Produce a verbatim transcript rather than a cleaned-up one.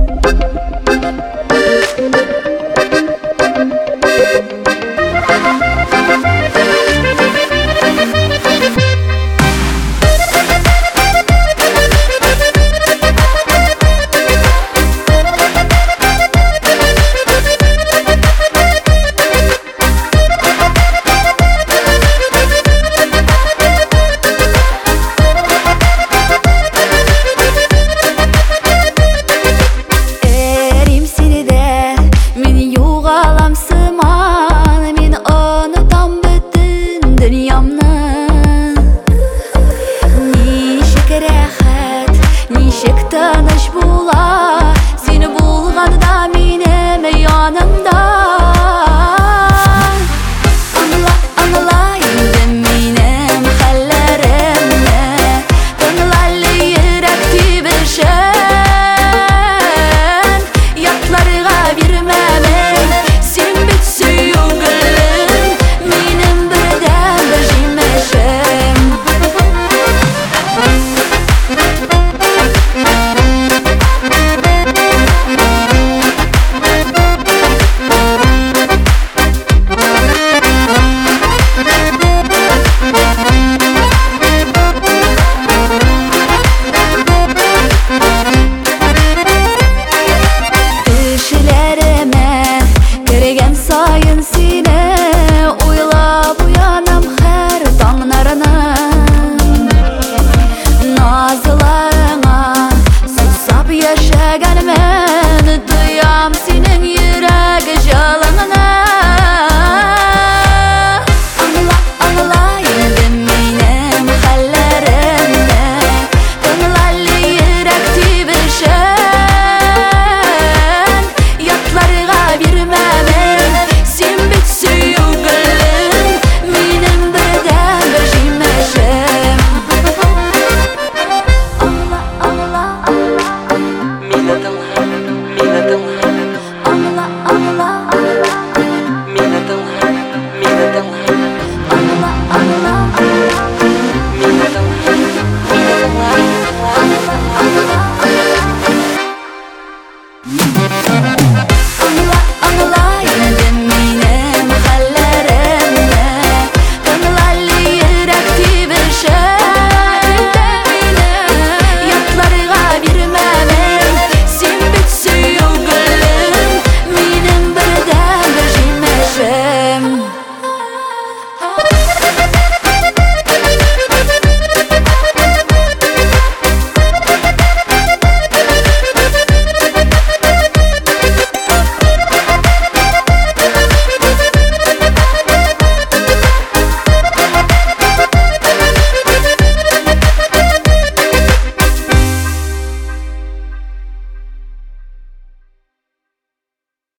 Ничек тыныч була, сені булғанда менің янымда. Аңла, аңла енді менің хәлләремне, тыңлалы йөрәк тибешен. Ятларга бирмәмен, сен бит сөйгелем, минем бердән бер җимешем. Сайын сені ойлап уянам һәр таңнарынан. Назларыңа сусап яшәгәнмен, тоям синең